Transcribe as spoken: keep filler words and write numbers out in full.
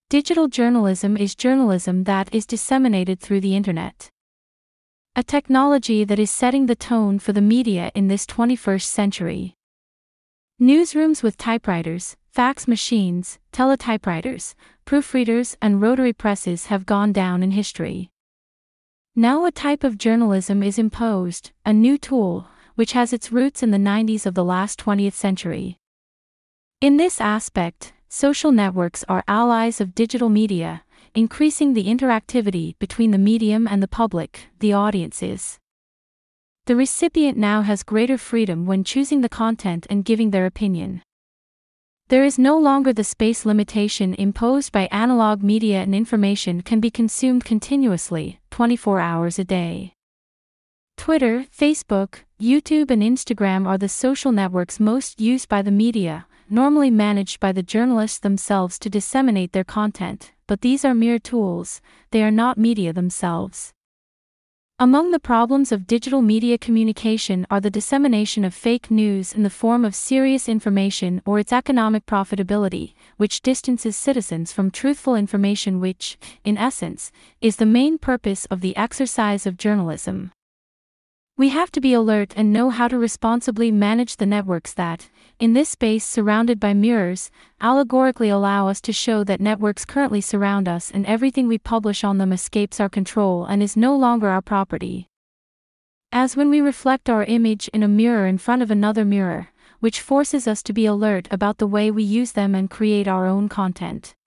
Digital journalism is journalism that is disseminated through the internet. A technology that is setting the tone for the media in this twenty-first century. Newsrooms with typewriters, fax machines, teletypewriters, proofreaders, and rotary presses have gone down in history. Now a type of journalism is imposed, a new tool, which has its roots in the nineties of the last twentieth century. In this aspect, social networks are allies of digital media, increasing the interactivity between the medium and the public, the audiences. The recipient now has greater freedom when choosing the content and giving their opinion. There is no longer the space limitation imposed by analog media, and information can be consumed continuously, twenty-four hours a day. Twitter, Facebook, YouTube, and Instagram are the social networks most used by the media, normally managed by the journalists themselves to disseminate their content, but these are mere tools, they are not media themselves. Among the problems of digital media communication are the dissemination of fake news in the form of serious information, or its economic profitability, which distances citizens from truthful information, which, in essence, is the main purpose of the exercise of journalism. We have to be alert and know how to responsibly manage the networks that, in this space surrounded by mirrors, allegorically allow us to show that networks currently surround us and everything we publish on them escapes our control and is no longer our property. As when we reflect our image in a mirror in front of another mirror, which forces us to be alert about the way we use them and create our own content.